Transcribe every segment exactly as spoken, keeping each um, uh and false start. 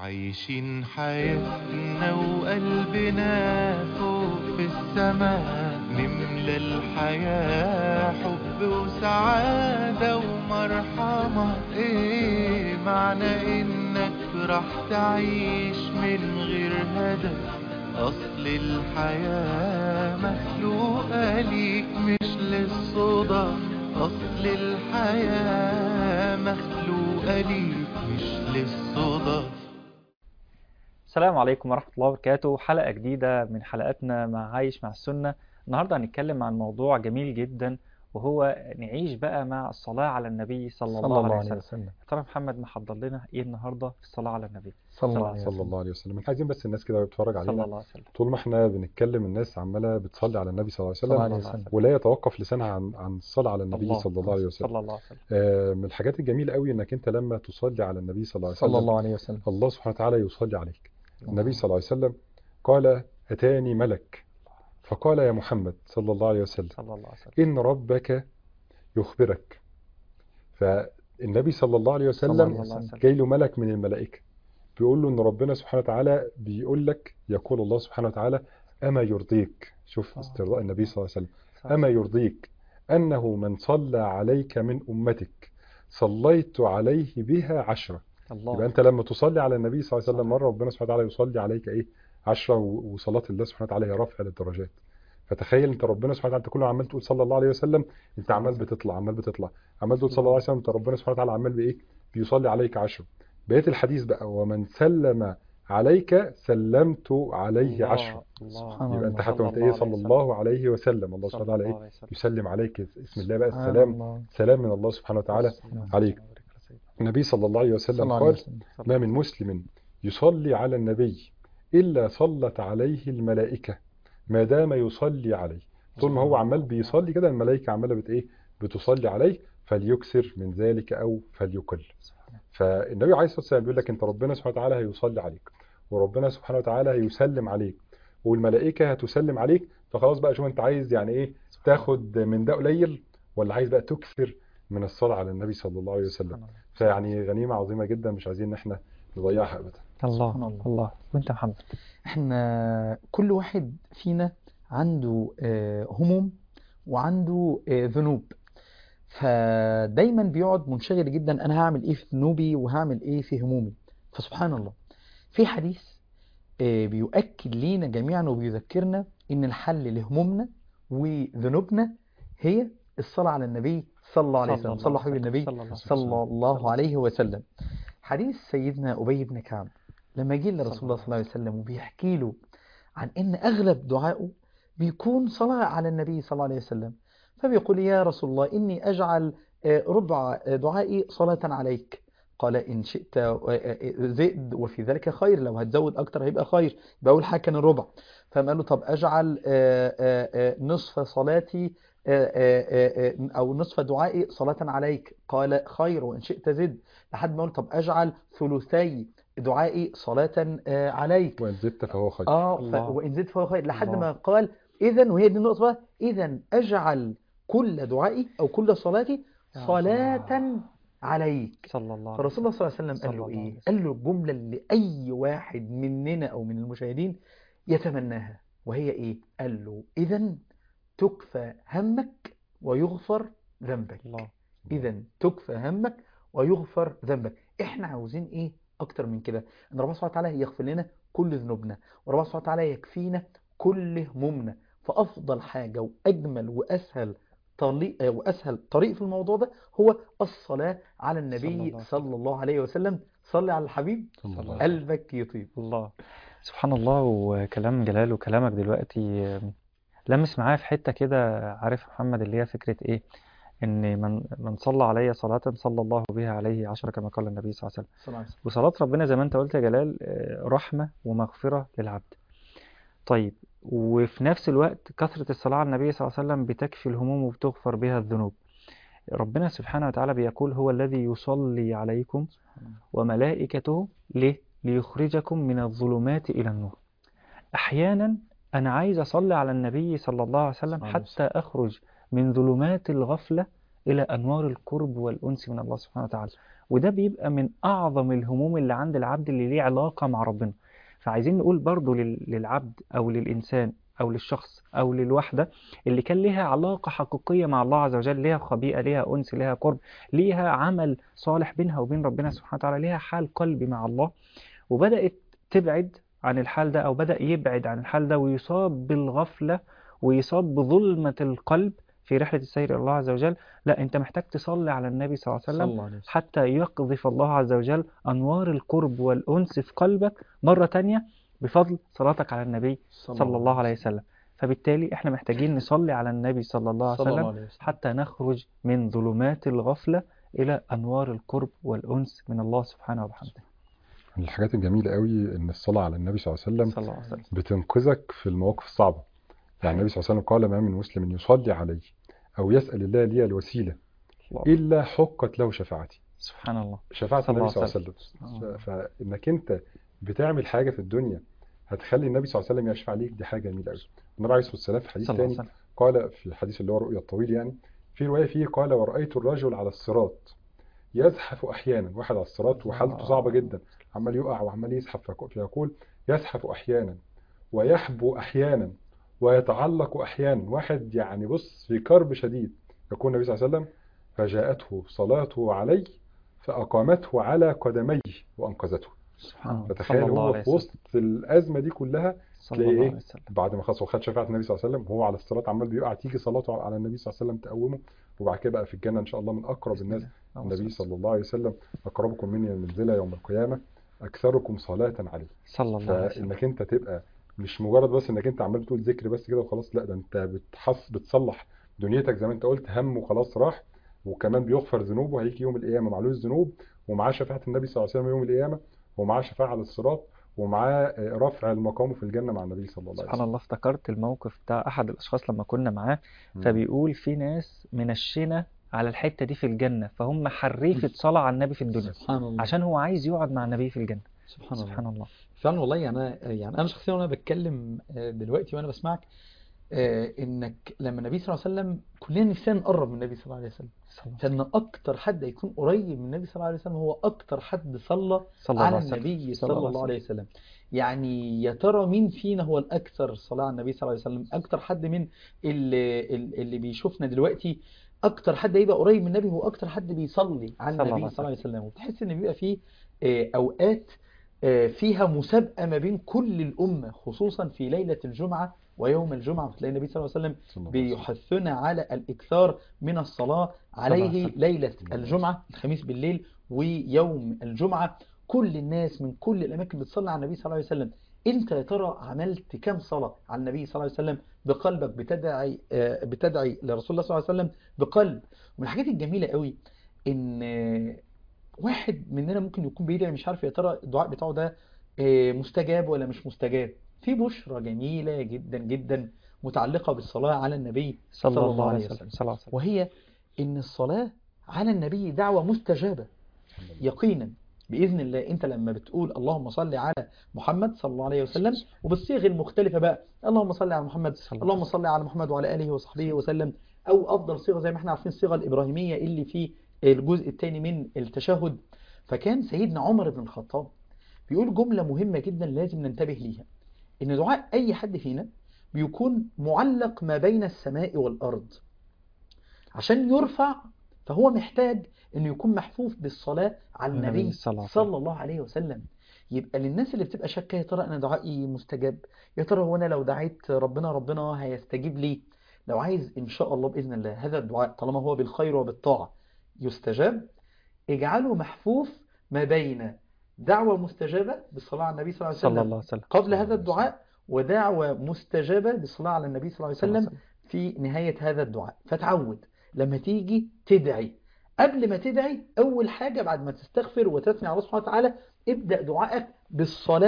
عايشين حياتنا وقلبنا فوق في السماء، نملى الحياة حب وسعادة ومرحمة. ايه معنى انك راح تعيش من غير هدف؟ اصل الحياة مخلوقة ليك مش للصدف. أصل الحياة مخلوقة ليك مش للصدف. السلام عليكم ورحمة الله وبركاته. حلقة جديدة من حلقاتنا مع عايش مع السنة. النهاردة هنتكلم عن موضوع جميل جدا، وهو نعيش بقى مع الصلاة على النبي صلى, صلى الله الله عليه عليه وسلم. وسلم. ترى محمد محضر لنا ايه النهاردة في الصلاة على النبي صلى الله عليه صلى وسلم. الله عليه وسلم. احنا عايزين بس الناس كده وهي بتتفرج صلى علينا الله عليه وسلم. طول ما احنا بنتكلم الناس عماله بتصلي على النبي صلى الله صلى الله عليه عليه وسلم، وسلم. ولا يتوقف لسانها عن عن الصلاه على النبي الله صلى الله عليه وسلم. صلى الله عليه وسلم. آه، من الحاجات الجميله قوي انك انت لما تصلي على النبي صلى الله عليه صلى وسلم الله عليه وسلم. الله سبحانه وتعالى يصلي عليك. النبي صلى الله عليه وسلم قال: اتاني ملك فقال: يا محمد صلى الله عليه وسلم صلى الله عليه وسلم. ان ربك يخبرك. فالنبي صلى الله عليه صلى الله عليه وسلم وسلم. جاي له ملك من الملائكه بيقول له ان ربنا سبحانه وتعالى بيقول لك، يقول الله سبحانه وتعالى: اما يرضيك. شوف استرضاء النبي صلى الله عليه وسلم. اما يرضيك انه من صلى عليك من امتك صليت عليه بها عشرة. الله. يبقى انت لما تصلي على النبي صلى الله عليه وسلم مره ربنا سبحانه وتعالى يصلي عليك ايه؟ عشرة. وصلاه الله سبحانه وتعالى هي رفع للدرجات. فتخيل انت ربنا سبحانه وتعالى كله عمال تقول صلى الله عليه وسلم، انت عمال بتطلع عمال بتطلع عمال تقول صلى الله عليه وسلم، انت ربنا سبحانه وتعالى عمال بايه؟ بيصلي عليك عشرة. بقيه الحديث بقى: ومن سلم عليك سلمت عليه عشرة. سبحان يبقى انت الله. حتى وانت ايه صلى الله عليه وسلم الله سبحانه وتعالى ايه يسلم عليك. اسم الله بقى سبحان السلام، الله. سلام من الله سبحانه وتعالى عليك. النبي صلى الله عليه صلى وسلم الله عليه قال: وسلم. ما من مسلم يصلي على النبي إلا صلت عليه الملائكة ما دام يصلي عليه. طول ما هو عمال بيصلي كده الملائكة عمالة بت ايه بتصلي عليه، فليكثر من ذلك أو فليقل. فالنبي عليه الصلاة والسلام بيقول لك انت ربنا سبحانه وتعالى هيصلي عليك، وربنا سبحانه وتعالى هيسلم عليك، والملائكة هتسلم عليك. فخلاص بقى شوف انت عايز يعني ايه تاخد من ده قليل، ولا عايز بقى تكثر من الصلاة على النبي صلى الله عليه وسلم. فيعني غنيمة عظيمة جدا مش عايزين ان احنا نضيعها ابدا. الله سبحان الله. الله. وانت يا محمد؟ احنا كل واحد فينا عنده آه، هموم وعنده آه، ذنوب، فدايما بيقعد منشغل جدا: انا هعمل ايه في ذنوبي وهعمل ايه في همومي. فسبحان الله، في حديث آه، بيؤكد لينا جميعا وبيذكرنا ان الحل لهمومنا وذنوبنا هي الصلاة على النبي صلى الله عليه وسلم. صلى حبيب النبي صلى الله عليه وسلم. حديث سيدنا أبي بن كعب لما جه لرسول الله صلى الله عليه وسلم وبيحكي له عن ان اغلب دعائه بيكون صلاة على النبي صلى الله عليه وسلم، فبيقول: يا رسول الله إني أجعل آه، ربع دعائي صلاة عليك. قال: إن شئت آه، زد وفي ذلك خير، لو هتزود أكتر هيبقى خير. يبقى أول حاجة كان الربع. فقال له: طب أجعل آه، آه، آه، نصف صلاتي آه، آه، آه، أو نصف دعائي صلاة عليك. قال: خير وإن شئت زد. لحد ما قال: طب أجعل ثلثي دعائي صلاة آه، عليك. وإن زدت فهو خير. اه ف... الله. وإن زدت فهو خير. لحد الله. ما قال: إذا، وهي دي النقطة بقى، إذا أجعل كل دعائي أو كل صلاتي صلاة عليك. صلى الله عليه فرسول الله صلى الله عليه وسلم صلى قال له الله عليه إيه؟ وسلم. قال له الجملة اللي أي واحد مننا أو من المشاهدين يتمناها، وهي إيه؟ قال له: إذا تكفى همك ويغفر ذنبك. الله. إذا تكفى همك ويغفر ذنبك. إحنا عاوزين إيه أكتر من كده؟ إن ربنا سبحانه وتعالى يغفر لنا كل ذنوبنا، وربنا سبحانه وتعالى يكفينا كل همومنا. فأفضل حاجة وأجمل وأسهل طريق وأسهل طريق في الموضوع ده هو الصلاة على النبي صلى الله عليه وسلم. صلي على الحبيب صلى الله عليه وسلم. قلبك يطيب. الله. سبحان الله. وكلام جلال وكلامك دلوقتي آم، لمس معايا في حتة كده، عارف يا محمد اللي هي فكرة ايه؟ ان من من صلى علي صلاة صلى الله بها عليه عشرة، كما قال النبي صلى الله عليه وسلم. صلى الله عليه وسلم. وصلاة ربنا زي ما انت قلت يا جلال آه، رحمة ومغفرة للعبد. طيب، وفي نفس الوقت كثرة الصلاة على النبي صلى الله عليه وسلم بتكفي الهموم وبتغفر بها الذنوب. ربنا سبحانه وتعالى بيقول: هو الذي يصلي عليكم وملائكته ليه؟ ليخرجكم من الظلمات إلى النور. أحيانا أنا عايز أصلي على النبي صلى الله عليه وسلم صلى الله عليه حتى أخرج من ظلمات الغفلة إلى أنوار القرب والأنس من الله سبحانه وتعالى. وده بيبقى من أعظم الهموم اللي عند العبد اللي ليه علاقة مع ربنا. فعايزين نقول برضو لل- للعبد أو للإنسان أو للشخص أو للوحدة اللي كان ليها علاقة حقيقية مع الله عز وجل، ليها خبيئة، ليها أنس، ليها قرب، ليها عمل صالح بينها وبين ربنا سبحانه وتعالى، ليها حال قلبي مع الله، وبدأت تبعد عن الحال ده أو بدأ يبعد عن الحال ده ويصاب بالغفلة ويصاب بظلمة القلب في رحلة السير إلى الله عز وجل. لا، أنت محتاج تصلي على النبي صلى الله عليه صلى وسلم الله عليه وسلم. حتى يقذف الله عز وجل أنوار القرب والأنس في قلبك مرة تانية بفضل صلاتك على النبي صلى الله عليه وسلم. فبالتالي احنا محتاجين نصلي على النبي صلى الله عليه صلى الله وسلم عليه وسلم. حتى نخرج من ظلمات الغفلة إلى أنوار القرب والأنس من الله سبحانه وبحمده. من الحاجات الجميلة قوي ان الصلاة على النبي صلى الله عليه وسلم صلى الله عليه وسلم. بتنقذك في المواقف الصعبة. يعني النبي صلى الله عليه وسلم قال: ما من مسلم يصلي علي أو يسأل الله لي الوسيلة الله. إلا حقت له شفاعتي. سبحان الله. شفاعة صلى النبي الله صلى عليه الله عليه وسلم. وسلم. ف- فإنك أنت بتعمل حاجة في الدنيا هتخلي النبي صلى الله عليه وسلم يشفع ليك، دي حاجة جميلة قوي. النبي عليه الصلاة والسلام في حديث صلى الله عليه تاني وسلم. قال، في الحديث اللي هو الرؤيا الطويل يعني، في رواية فيه قال: ورأيت الرجل على الصراط يزحف أحيانا. واحد على الصراط وحالته صعبة جدا، عمال يقع وعمال يزحف، فيقول- فيقول يزحف أحيانا ويحبو أحيانا ويتعلق أحيانا. واحد يعني بص في كرب شديد. يقول النبي صلى الله عليه وسلم: فجاءته صلاته علي فأقامته على قدميه وأنقذته. سبحان الله. فتخيل صلى الله هو عليه في وسلم. وسط الأزمة دي كلها صلى تلاقي الله إيه عليه وسلم. بعد ما خلاص وخد شفاعة النبي صلى الله عليه وسلم وهو على الصراط عمال بيقع، تيجي صلاته على النبي صلى الله عليه وسلم تقومه، وبعد كده بقى في الجنة إن شاء الله من أقرب بسم الناس الله. النبي صلى الله عليه وسلم: أقربكم مني المنزلة يوم القيامة أكثركم صلاة عليه. صلى الله عليه وسلم. فإنك أنت تبقى مش مجرد بس إنك أنت عمال بتقول ذكر بس كده وخلاص، لا ده أنت بتحص بتصلح دنيتك زي ما أنت قلت، هم وخلاص راح، وكمان بيغفر ذنوبه، هيجي يوم القيامة معلوش ذنوب، ومعاه شفاعة النبي صلى الله عليه وسلم يوم القيامة، ومعاه شفاعة على الصراط، ومعاه رفع المقام في الجنة مع النبي صلى الله عليه سبحان وسلم. الله. افتكرت الموقف بتاع أحد الأشخاص لما كنا معاه، مم. فبيقول في ناس منشنة على الحتة دي في الجنة، فهم حريفة صلاة على النبي في الدنيا سبحان الله. عشان هو عايز يقعد مع النبي في الجنة. سبحان, سبحان الله. فعلا والله. يعني أنا يعني أنا شخصيا وأنا بتكلم آه، دلوقتي وأنا بسمعك، آه، إنك لما النبي صلى الله عليه وسلم كلنا نفسنا نقرب من النبي صلى الله عليه وسلم، صلى الله فإن أكتر حد يكون قريب من النبي صلى الله عليه وسلم هو أكتر حد صلى صلى الله على عليه وسلم. النبي صلى صلى الله الله عليه عليه وسلم. يعني يا ترى مين فينا هو الأكثر صلاة على النبي صلى الله عليه وسلم؟ أكتر حد من اللي, اللي بيشوفنا دلوقتي، أكتر حد يبقى قريب من النبي هو أكتر حد بيصلي على صلى الله النبي عليه صلى الله عليه وسلم. وبتحس إن بيبقى فيه آه، أوقات آه، فيها مسابقة ما بين كل الأمة، خصوصا في ليلة الجمعة ويوم الجمعة. بتلاقي النبي صلى الله عليه وسلم صلى الله عليه وسلم. بيحثنا على الإكثار من الصلاة صلى الله عليه عليه وسلم. ليلة صلى الله عليه الجمعة، الخميس بالليل ويوم الجمعة. كل الناس من كل الأماكن بتصلي على النبي صلى الله عليه وسلم. أنت يا ترى عملت كم صلاة على النبي صلى الله عليه وسلم بقلبك، بتدعي آه، بتدعي لرسول الله صلى الله عليه وسلم بقلب؟ ومن الحاجات الجميلة قوي إن آه، واحد مننا ممكن يكون بيدعي مش عارف يا ترى الدعاء بتاعه ده آه، مستجاب ولا مش مستجاب. في بشرى جميلة جدا جدا متعلقة بالصلاة على النبي صلى الله عليه وسلم. صلى الله عليه وسلم. وهي إن الصلاة على النبي دعوة مستجابة يقينا بإذن الله. أنت لما بتقول اللهم صل على محمد صلى الله عليه وسلم، وبالصيغ المختلفة بقى، اللهم صل على محمد، صلى الله اللهم عليه صل على محمد وعلى آله وصحبه وسلم، أو أفضل صيغة زي ما احنا عارفين الصيغة الإبراهيمية اللي في الجزء الثاني من التشهد. فكان سيدنا عمر بن الخطاب بيقول جملة مهمة جدا لازم ننتبه ليها، إن دعاء أي حد فينا بيكون معلق ما بين السماء والأرض. عشان يرفع فهو محتاج انه يكون محفوف بالصلاة على النبي النبي صلى الله عليه وسلم. صلى الله عليه وسلم. يبقى للناس اللي بتبقى شاكه، يا ترى انا دعائي مستجاب؟ يا ترى هو انا لو دعيت ربنا ربنا هيستجيب لي؟ لو عايز ان شاء الله باذن الله هذا الدعاء طالما هو بالخير وبالطاعة يستجاب، اجعله محفوف ما بين دعوة مستجابة بالصلاة على النبي صلى الله صلى عليه الله وسلم عليه وسلم. قبل هذا الدعاء، ودعوة مستجابة بالصلاة على النبي صلى الله عليه صلى الله عليه وسلم في نهاية هذا الدعاء. فتعود لما تيجي تدعي، قبل ما تدعي أول حاجة بعد ما تستغفر وتثني على الله سبحانه وتعالى، ابدأ دعائك بالصلاة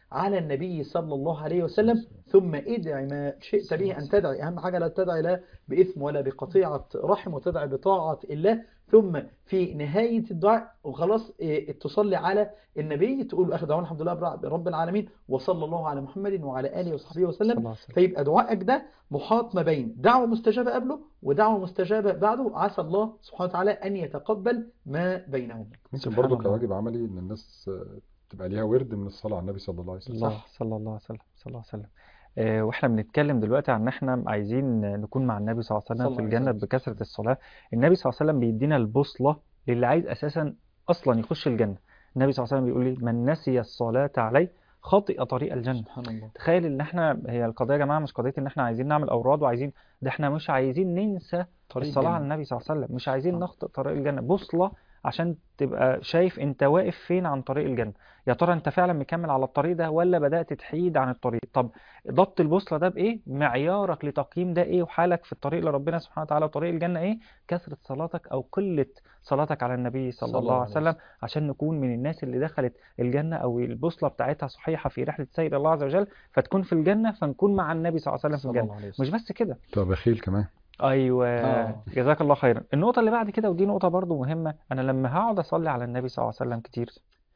على النبي صلى الله عليه وسلم، ثم ادع ما شئت به أن تدعي. أهم حاجة لا تدعي لا بإثم ولا بقطيعة رحم، وتدعي بطاعة الله. ثم في نهاية الدعاء وخلاص إيه، تصلي على النبي، تقول آخر دعوانا الحمد لله رب العالمين وصلى الله على محمد وعلى آله وصحبه صلى وسلم. الله عليه وسلم. فيبقى دعائك ده محاط ما بين دعوة مستجابة قبله ودعوة مستجابة بعده، عسى الله سبحانه وتعالى أن يتقبل ما بينهم. ممكن سبحان برضو الله. كواجب عملي ان الناس آه، تبقى ليها ورد من الصلاة على النبي صلى الله عليه وسلم. الله صلى الله عليه وسلم صلى الله عليه وسلم. آه، واحنا بنتكلم دلوقتي عن ان احنا عايزين نكون مع النبي صلى الله عليه صلى وسلم في الله عليه الجنة وسلم. بكثرة الصلاة. النبي صلى الله عليه وسلم بيدينا البوصلة للي عايز اساسا اصلا يخش الجنة. النبي صلى الله عليه وسلم بيقول لي من نسي الصلاة عليه خطئ طريق الجنة. سبحان الله. تخيل ان احنا، هي القضية يا جماعة مش قضية ان احنا عايزين نعمل اوراد وعايزين، ده احنا مش عايزين ننسى طريق الصلاة على الجنة. النبي صلى الله عليه وسلم، مش عايزين سبحان نخطئ طريق الجنة. بوصلة عشان تبقى شايف انت واقف فين عن طريق الجنة. يا ترى انت فعلا مكمل على الطريق ده ولا بدأت تحيد عن الطريق؟ طب ضبط البوصلة ده بإيه؟ معيارك لتقييم ده إيه؟ وحالك في الطريق لربنا سبحانه وتعالى وطريق الجنة إيه؟ كثرة صلاتك أو قلة صلاتك على النبي صلى الله عليه وسلم، عشان نكون من الناس اللي دخلت الجنة أو البوصلة بتاعتها صحيحة في رحلة سير الله عز وجل، فتكون في الجنة، فنكون مع النبي صلى الله عليه وسلم في صلى الجنة. الله عليه وسلم. مش بس كده، طب بخيل كمان. ايوه آه. جزاك الله خيرا. النقطه اللي بعد كده، ودي نقطه برضو مهمه، انا لما هقعد اصلي على النبي صلى الله عليه وسلم كتير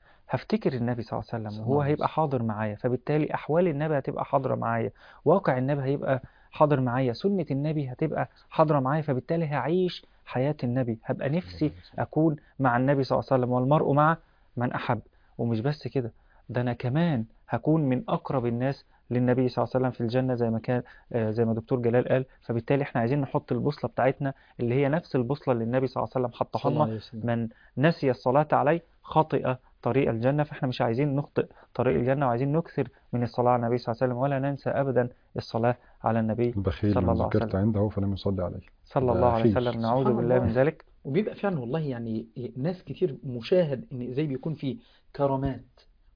هفتكر النبي صلى الله عليه وسلم صلى وهو الله عليه هيبقى حاضر معايا، فبالتالي احوال النبي هتبقى حاضره معايا، واقع النبي هيبقى حاضر معايا، سنه النبي هتبقى حاضره معايا، فبالتالي هعيش حياه النبي، هبقى نفسي اكون مع النبي صلى الله عليه وسلم. والمرء مع من احب. ومش بس كده، ده انا كمان هكون من اقرب الناس للنبي صلى الله عليه وسلم في الجنة، زي ما كان آه، زي ما دكتور جلال قال. فبالتالي احنا عايزين نحط البوصلة بتاعتنا اللي هي نفس البوصلة اللي النبي صلى الله عليه وسلم حطها صلى الله لنا، عليه وسلم. من نسي الصلاة عليه خطئ طريق الجنة. فاحنا مش عايزين نخطئ طريق الجنة، وعايزين نكثر من الصلاة على النبي صلى الله عليه وسلم، ولا ننسى أبدا الصلاة على النبي البخيل صلى من الله عليه ذكرت وسلم عنده فلم يصلي عليه. صلى الله عليه بخيل. وسلم. نعوذ سبحان بالله الله. من ذلك. وبيبقى فعلا والله يعني ناس كتير مشاهد ان زي بيكون في كرامات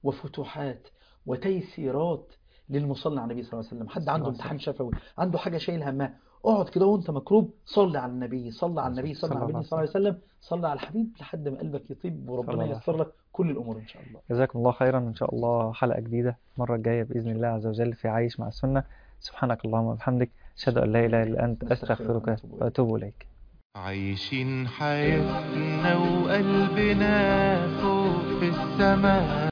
وفتوحات وتيسيرات للمصلي على النبي صلى الله عليه وسلم. حد صلى عنده الله عليه امتحان شفوي، عنده حاجة شايل همها، اقعد كده وانت مكروب، صلي على النبي، صلي على النبي، صلي صلى على الله النبي عليه صلى الله عليه وسلم، صلي على الحبيب لحد ما قلبك يطيب صلى وربنا الله عليه ييسر وسلم. لك كل الامور ان شاء الله. جزاكم الله خيرا. إن شاء الله حلقة جديدة المرة الجاية بإذن الله عز وجل في عايش مع السنة. سبحانك اللهم وبحمدك، أشهد أن لا إله إلا أنت، أستغفرك وأتوب إليك. عايشين حياتنا وقلبنا فوق في السماء.